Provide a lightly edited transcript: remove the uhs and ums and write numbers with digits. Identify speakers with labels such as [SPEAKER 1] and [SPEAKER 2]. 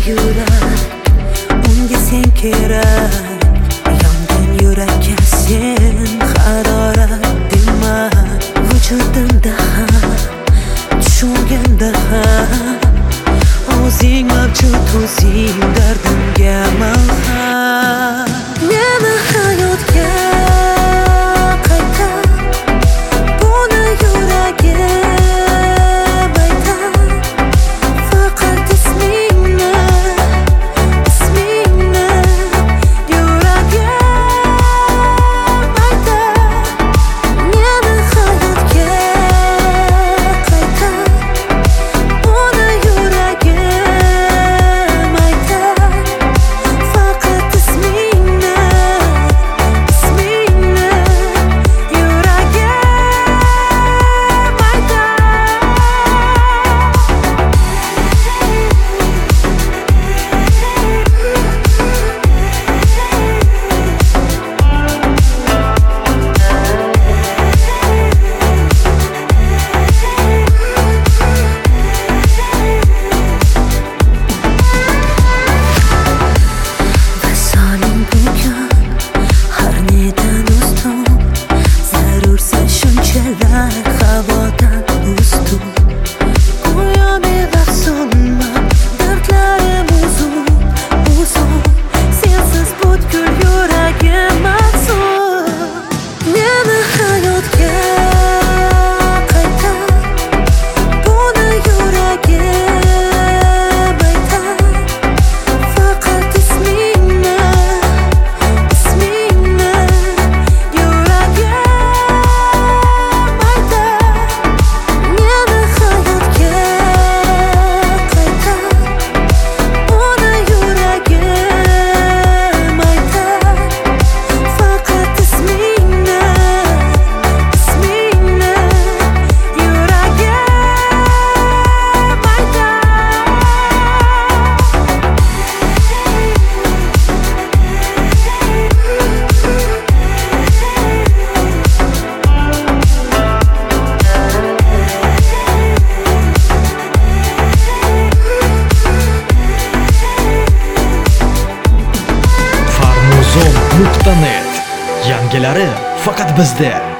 [SPEAKER 1] yurak, unga sen kerak. Yongan yurakka sen harorat demak, vujudimda ham, tushunganda ham o'zing mavjud, o'zing dardimga malham. Meni hayotga qaytar, buni yuragim aytar. Faqat ismingni yuragim aytar. Meni hayotga qaytar, buni yuragim aytar. Faqat ismingni yuragim aytar. Vasoling bugun har nedan ustun, zarursan shunchalar havodan ustun. Go'yo bevafsunman, dardlarim uzun, sensiz butkul yuragim mahzun. Meni hayotga qaytar, buni yuragim aytar. Faqat ismingni yuragim aytar. Meni hayotga qaytar, buni yuragim aytar. Faqat ismingni yuragim
[SPEAKER 2] Farmuzon.net yangilari faqat bizda.